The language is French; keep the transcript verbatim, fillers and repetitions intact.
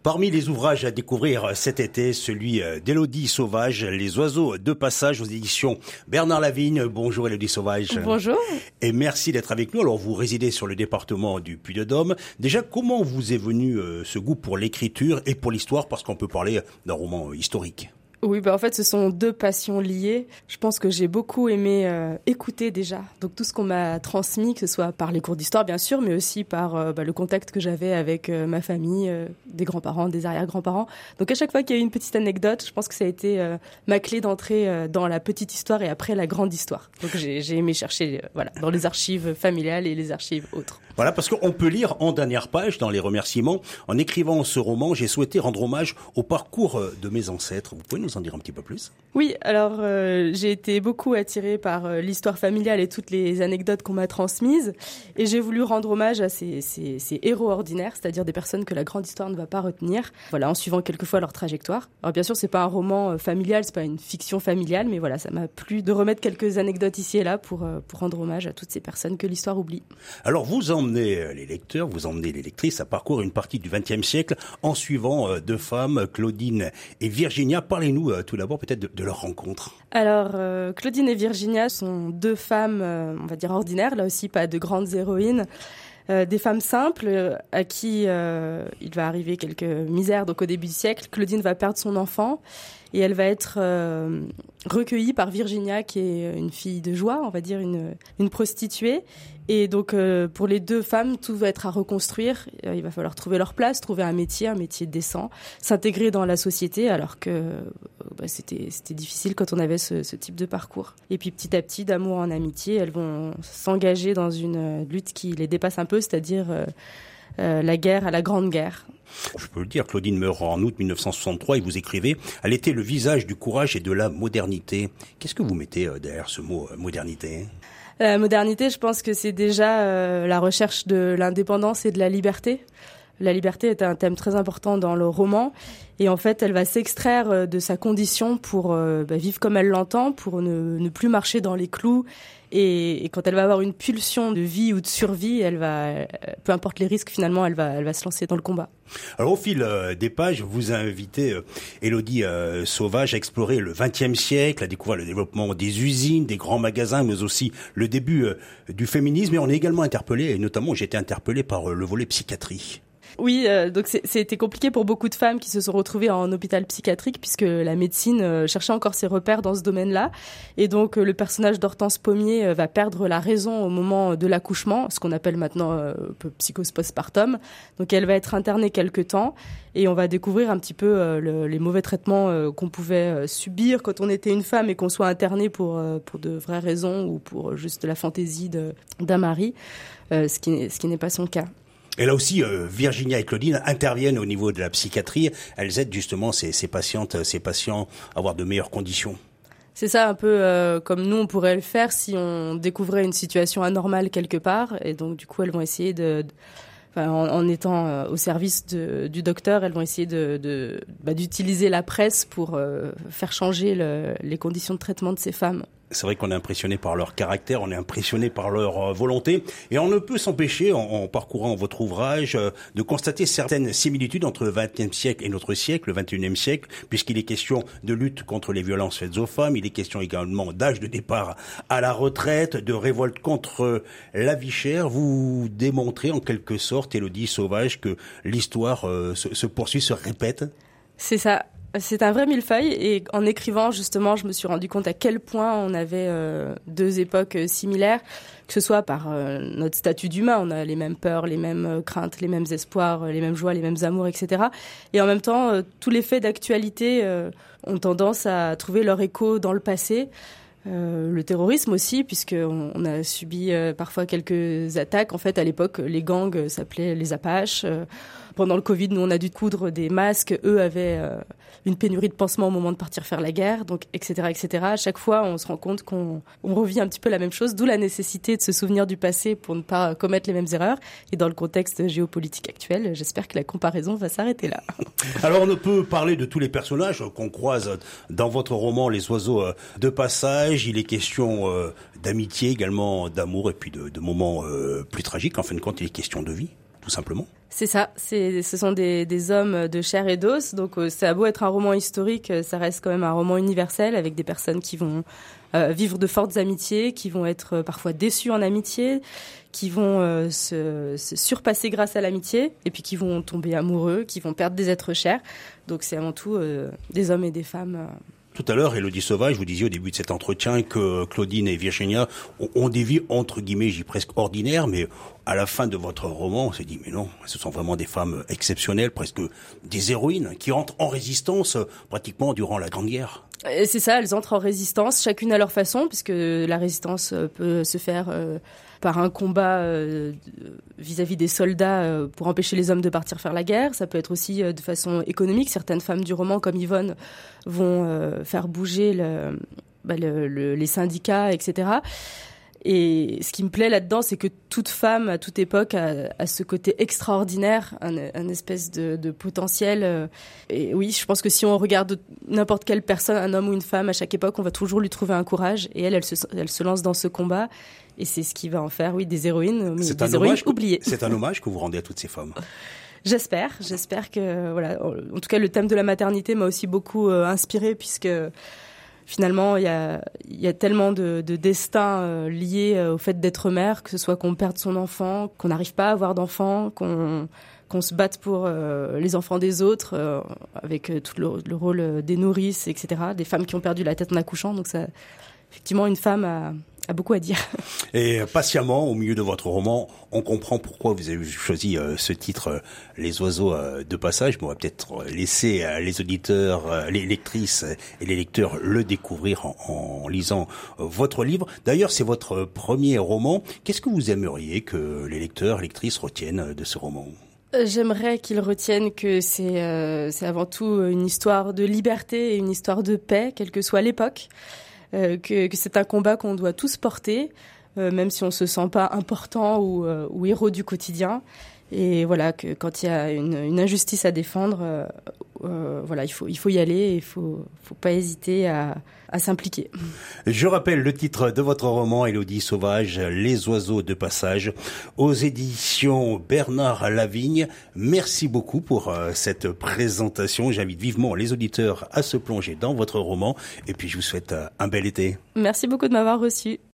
Parmi les ouvrages à découvrir cet été, celui d'Élodie Sauvage, Les oiseaux de passage aux éditions Bernard Lavigne. Bonjour Élodie Sauvage. Bonjour. Et merci d'être avec nous. Alors vous résidez sur le département du Puy-de-Dôme. Déjà, comment vous est venu ce goût pour l'écriture et pour l'histoire, parce qu'on peut parler d'un roman historique? Oui, bah en fait, ce sont deux passions liées. Je pense que j'ai beaucoup aimé euh, écouter déjà. Donc tout ce qu'on m'a transmis, que ce soit par les cours d'histoire bien sûr, mais aussi par euh, bah, le contact que j'avais avec euh, ma famille, euh, des grands-parents, des arrière-grands-parents. Donc à chaque fois qu'il y a eu une petite anecdote, je pense que ça a été euh, ma clé d'entrée euh, dans la petite histoire et après la grande histoire. Donc j'ai, j'ai aimé chercher euh, voilà, dans les archives familiales et les archives autres. Voilà, parce qu'on peut lire en dernière page, dans les remerciements, en écrivant ce roman, j'ai souhaité rendre hommage au parcours de mes ancêtres. Vous pouvez nous en dire un petit peu plus? Oui, alors euh, j'ai été beaucoup attirée par euh, l'histoire familiale et toutes les anecdotes qu'on m'a transmises, et j'ai voulu rendre hommage à ces, ces, ces héros ordinaires, c'est-à-dire des personnes que la grande histoire ne va pas retenir, voilà, en suivant quelquefois leur trajectoire. Alors bien sûr, c'est pas un roman euh, familial, c'est pas une fiction familiale, mais voilà, ça m'a plu de remettre quelques anecdotes ici et là pour, euh, pour rendre hommage à toutes ces personnes que l'histoire oublie. Alors vous emmenez les lecteurs, vous emmenez les lectrices à parcourir une partie du vingtième siècle en suivant euh, deux femmes, Claudine et Virginia. Parlez-nous euh, tout d'abord peut-être de, de leur rencontre. Alors, euh, Claudine et Virginia sont deux femmes, euh, on va dire ordinaires, là aussi pas de grandes héroïnes, euh, des femmes simples euh, à qui euh, il va arriver quelques misères. Donc au début du siècle, Claudine va perdre son enfant et elle va être euh, recueillie par Virginia, qui est une fille de joie, on va dire une, une prostituée. Et donc euh, pour les deux femmes, tout va être à reconstruire. Il va falloir trouver leur place, trouver un métier, un métier décent, s'intégrer dans la société, alors que euh, bah, c'était c'était difficile quand on avait ce, ce type de parcours. Et puis petit à petit, d'amour en amitié, elles vont s'engager dans une lutte qui les dépasse un peu, c'est-à-dire euh, euh, la guerre à la Grande Guerre. Je peux le dire, Claudine meurt en août mille neuf cent soixante-trois et vous écrivez « Elle était le visage du courage et de la modernité ». Qu'est-ce que vous mettez derrière ce mot euh, « modernité » ? La modernité, je pense que c'est déjà euh, la recherche de l'indépendance et de la liberté. La liberté est un thème très important dans le roman et en fait, elle va s'extraire de sa condition pour euh, bah, vivre comme elle l'entend, pour ne, ne plus marcher dans les clous. Et, et quand elle va avoir une pulsion de vie ou de survie, elle va, peu importe les risques, finalement, elle va, elle va se lancer dans le combat. Alors au fil euh, des pages, vous invitez euh, Élodie euh, Sauvage à explorer le vingtième siècle, à découvrir le développement des usines, des grands magasins, mais aussi le début euh, du féminisme. Et on est également interpellé, et notamment j'ai été interpellé par euh, le volet psychiatrie. Oui, euh, donc c'est, c'était compliqué pour beaucoup de femmes qui se sont retrouvées en hôpital psychiatrique puisque la médecine euh, cherchait encore ses repères dans ce domaine-là. Et donc euh, le personnage d'Hortense Pommier euh, va perdre la raison au moment de l'accouchement, ce qu'on appelle maintenant euh, psychose postpartum. Donc elle va être internée quelque temps et on va découvrir un petit peu euh, le, les mauvais traitements euh, qu'on pouvait euh, subir quand on était une femme et qu'on soit interné pour euh, pour de vraies raisons ou pour juste la fantaisie de, d'un mari, euh, ce qui ce qui n'est pas son cas. Et là aussi, euh, Virginia et Claudine interviennent au niveau de la psychiatrie. Elles aident justement ces, ces patientes, ces patients à avoir de meilleures conditions. C'est ça, un peu euh, comme nous, on pourrait le faire si on découvrait une situation anormale quelque part. Et donc, du coup, elles vont essayer de... de enfin, en, en étant euh, au service de, du docteur, elles vont essayer de, de, bah, d'utiliser la presse pour euh, faire changer le, les conditions de traitement de ces femmes. C'est vrai qu'on est impressionné par leur caractère, on est impressionné par leur euh, volonté, et on ne peut s'empêcher, en, en parcourant votre ouvrage, euh, de constater certaines similitudes entre le vingtième siècle et notre siècle, le vingt et unième siècle, puisqu'il est question de lutte contre les violences faites aux femmes, il est question également d'âge de départ à la retraite, de révolte contre la vie chère. Vous démontrez en quelque sorte, Élodie Sauvage, que l'histoire euh, se, se poursuit, se répète. C'est ça. C'est un vrai millefeuille et en écrivant justement, je me suis rendu compte à quel point on avait euh, deux époques euh, similaires, que ce soit par euh, notre statut d'humain, on a les mêmes peurs, les mêmes euh, craintes, les mêmes espoirs, euh, les mêmes joies, les mêmes amours, et cetera. Et en même temps, euh, tous les faits d'actualité euh, ont tendance à trouver leur écho dans le passé. Euh, le terrorisme aussi, puisqu'on on a subi euh, parfois quelques attaques. En fait, à l'époque, les gangs euh, s'appelaient les Apaches. Euh, pendant le Covid, nous, on a dû coudre des masques. Eux avaient euh, une pénurie de pansements au moment de partir faire la guerre, donc et cetera, et cetera. À chaque fois, on se rend compte qu'on on revit un petit peu la même chose, d'où la nécessité de se souvenir du passé pour ne pas commettre les mêmes erreurs. Et dans le contexte géopolitique actuel, j'espère que la comparaison va s'arrêter là. Alors, on ne peut parler de tous les personnages qu'on croise dans votre roman Les oiseaux de passage. Il est question euh, d'amitié, également d'amour et puis de, de moments euh, plus tragiques. En fin de compte, il est question de vie, tout simplement. C'est ça, c'est, ce sont des, des hommes de chair et d'os, donc euh, ça a beau être un roman historique, ça reste quand même un roman universel avec des personnes qui vont euh, vivre de fortes amitiés, qui vont être euh, parfois déçues en amitié, qui vont euh, se, se surpasser grâce à l'amitié, et puis qui vont tomber amoureux, qui vont perdre des êtres chers. Donc c'est avant tout euh, des hommes et des femmes. Euh, Tout à l'heure, Élodie Sauvage, vous disiez au début de cet entretien que Claudine et Virginia ont, ont des vies entre guillemets, j'ai presque ordinaires, mais à la fin de votre roman, on s'est dit, mais non, ce sont vraiment des femmes exceptionnelles, presque des héroïnes, qui entrent en résistance pratiquement durant la Grande Guerre. Et c'est ça, elles entrent en résistance, chacune à leur façon, puisque la résistance peut se faire euh, par un combat euh, vis-à-vis des soldats euh, pour empêcher les hommes de partir faire la guerre. Ça peut être aussi euh, de façon économique. Certaines femmes du roman, comme Yvonne, vont euh, faire bouger le, bah, le, le, les syndicats, et cetera. Et ce qui me plaît là-dedans, c'est que toute femme, à toute époque, a, a ce côté extraordinaire, un, un espèce de, de potentiel. Et oui, je pense que si on regarde n'importe quelle personne, un homme ou une femme, à chaque époque, on va toujours lui trouver un courage. Et elle, elle se, elle se lance dans ce combat. Et c'est ce qui va en faire, oui, des héroïnes, mais c'est des un héroïnes hommage, oubliées. C'est un hommage que vous rendez à toutes ces femmes. J'espère, j'espère que, voilà. En tout cas, le thème de la maternité m'a aussi beaucoup euh, inspirée, puisque finalement, il y a, il y a tellement de, de destins euh, liés euh, au fait d'être mère, que ce soit qu'on perde son enfant, qu'on n'arrive pas à avoir d'enfant, qu'on, qu'on se batte pour euh, les enfants des autres, euh, avec euh, tout le, le rôle des nourrices, et cetera. Des femmes qui ont perdu la tête en accouchant. Donc ça, effectivement, une femme a, a beaucoup à dire. Et patiemment, au milieu de votre roman, on comprend pourquoi vous avez choisi euh, ce titre, euh, Les oiseaux euh, de passage. Bon, on va peut-être laisser euh, les auditeurs, euh, les lectrices et les lecteurs le découvrir en, en lisant euh, votre livre. D'ailleurs, c'est votre premier roman. Qu'est-ce que vous aimeriez que les lecteurs, lectrices retiennent de ce roman ? J'aimerais qu'ils retiennent que c'est, euh, c'est avant tout une histoire de liberté et une histoire de paix, quelle que soit l'époque. Euh, que, que c'est un combat qu'on doit tous porter, euh, même si on se sent pas important ou, euh, ou héros du quotidien. Et voilà, que quand il y a une, une injustice à défendre, euh, euh, voilà, il faut, il faut y aller et il faut, faut pas hésiter à, à s'impliquer. Je rappelle le titre de votre roman, Élodie Sauvage, Les oiseaux de passage, aux éditions Bernard Lavigne. Merci beaucoup pour euh, cette présentation. J'invite vivement les auditeurs à se plonger dans votre roman. Et puis, je vous souhaite euh, un bel été. Merci beaucoup de m'avoir reçu.